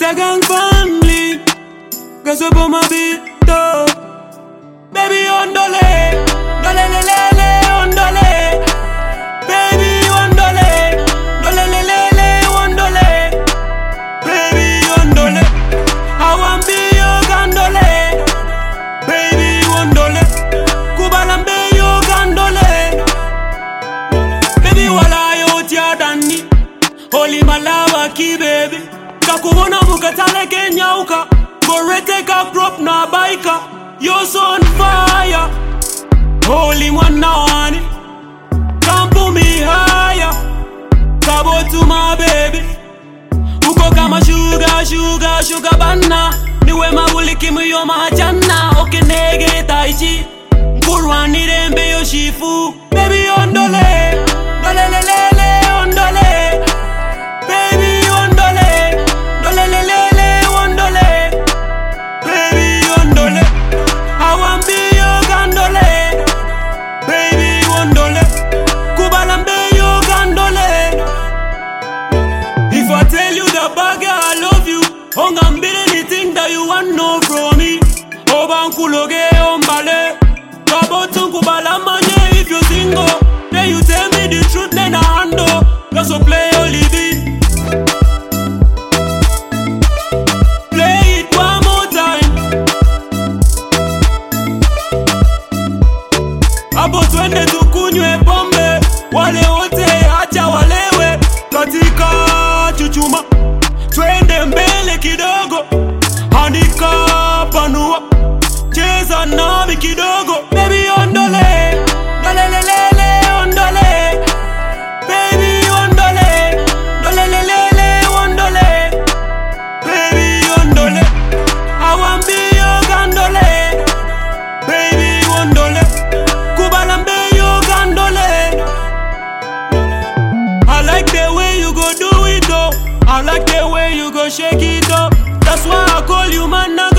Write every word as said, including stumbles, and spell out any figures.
a gang family. Guess up on my beat, though. Baby, ondole, dole le le le, ondole. Baby, ondole, dole le le le, ondole. Baby, ondole, I want be your gandole. Baby, ondole, kubalambe your gandole. Baby, wala yo tia dani, holy malawa ki baby. Kakubona mukatale kenyauka, gorete ka crop na baika. You're so on fire, holy one now honey. Come pull me higher, kabo to my baby. Uko kama sugar, sugar, sugar banana. Niwe mabuliki muyo mahachana. Oke nege taichi, mkurwani rembe yo shifu. Baby ondole, dole le le le ondole. Baby ondole, dole le le le ondole. Baby ondole, I want be your gandole. Baby ondole, kubalambe your gandole. If I tell you the bag I love you, ongam be anything that you want know from me. Obankuloge ombale, kabotung kubalamanye. If you single, then you tell me the truth, then I handle. Cause so play only beat. Play it one more time. Abo twende tukunywe pombe, wale wote acha walewe. Katika chuchuma, twende mbele kidogo. Andika panua, cheza nami kidogo. Baby ondole, dole le le le ondole. Baby ondole, dole le le le ondole. Baby ondole, I want be your gandole. Baby ondole, kubalambe your gandole. I like the way you go do it though. I like the way you go shake it up. That's why I call you man.